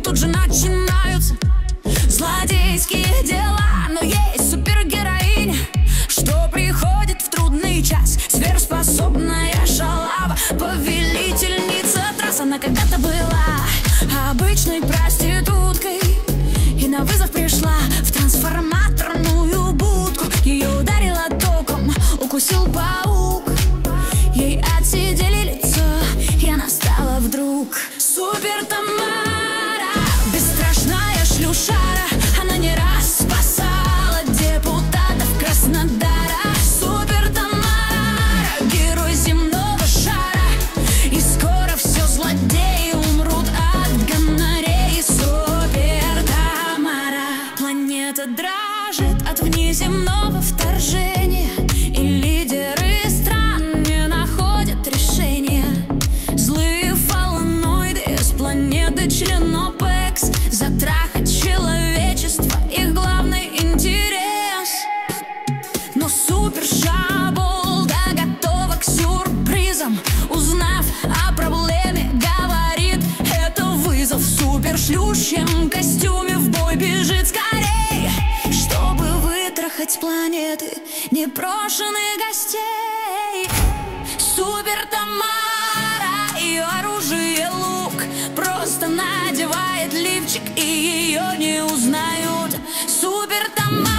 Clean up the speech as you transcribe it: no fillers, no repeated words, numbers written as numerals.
тут же начинаются злодейские дела. Но есть супергероиня, что приходит в трудный час, сверхспособная шалава, повелительница трасс. Она когда-то была обычной проституткой и на вызов пришла в трансформаторную будку. Ее ударило током, укусил паук, ей отсидели лицо, и она стала вдруг Супер Тамара, бесстрашная шлюшара. Она не раз спасала депутатов Краснодара. Супер Тамара, герой земного шара, и скоро все злодеи умрут от гонореи. Супер Тамара. Планета дрожит от внеземного вторжения, и лидеры стран не находят решения. Злые фаланоиды с планеты член ОПЕКС, затрахать человечество их главный интерес. Но супер Шаболда готова к сюрпризам. Узнав о проблеме, говорит, это вызов. В супер шлющем костюме в бой бежит скорей, чтобы вытрахать с планеты непрошенных гостей. Супер Тамара, ее оружие лук, просто надевает лифчик, и ее не узнают. Супер Тамара.